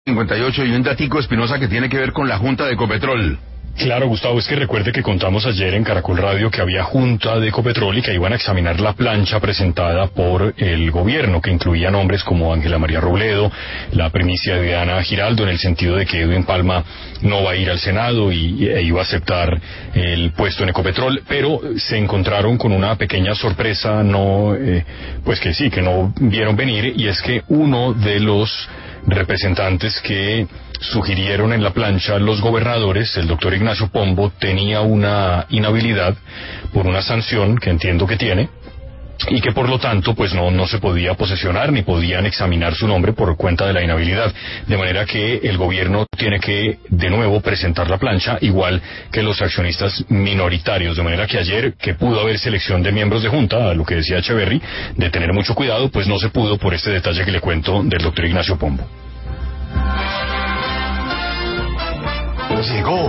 58 y un datico, Espinosa, que tiene que ver con la Junta de Ecopetrol. Claro, Gustavo, es que recuerde que contamos ayer en Caracol Radio que había junta de Ecopetrol y que iban a examinar la plancha presentada por el gobierno, que incluía nombres como Ángela María Robledo, la primicia de Ana Giraldo, en el sentido de que Edwin Palma no va a ir al Senado e iba a aceptar el puesto en Ecopetrol, pero se encontraron con una pequeña sorpresa, que no vieron venir, y es que uno de los representantes que sugirieron en la plancha los gobernadores, el doctor Ignacio Pombo, tenía una inhabilidad por una sanción que entiendo que tiene, y que por lo tanto pues no se podía posesionar ni podían examinar su nombre por cuenta de la inhabilidad, de manera que el gobierno tiene que de nuevo presentar la plancha, igual que los accionistas minoritarios, de manera que ayer, que pudo haber selección de miembros de junta, a lo que decía Echeverry, de tener mucho cuidado, pues no se pudo por este detalle que le cuento del doctor Ignacio Pombo. Llegó